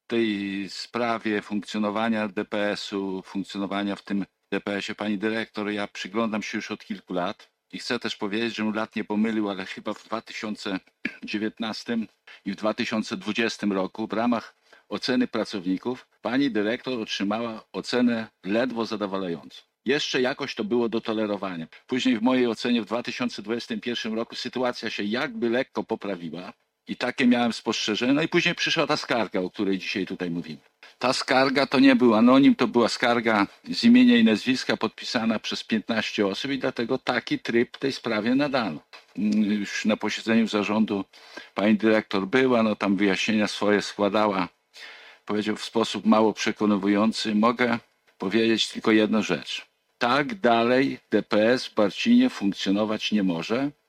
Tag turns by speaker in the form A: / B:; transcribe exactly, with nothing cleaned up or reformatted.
A: tej sprawie funkcjonowania D P S-u, funkcjonowania w tym D P S-ie pani dyrektor, ja przyglądam się już od kilku lat i chcę też powiedzieć, że lat nie pomylił, ale chyba w dwa tysiące dziewiętnastym i w dwa tysiące dwudziestym roku w ramach oceny pracowników pani dyrektor otrzymała ocenę ledwo zadowalającą. Jeszcze jakoś to było do tolerowania. Później w mojej ocenie w dwa tysiące dwudziestym pierwszym roku sytuacja się jakby lekko poprawiła i takie miałem spostrzeżenie. No i później przyszła ta skarga, o której dzisiaj tutaj mówimy. Ta skarga to nie był anonim, to była skarga z imienia i nazwiska podpisana przez piętnaście osób i dlatego taki tryb tej sprawie nadano. Już na posiedzeniu zarządu pani dyrektor była, no tam wyjaśnienia swoje składała, powiedział w sposób mało przekonujący. Mogę powiedzieć tylko jedną rzecz. Tak dalej D P S w Barcinie funkcjonować nie może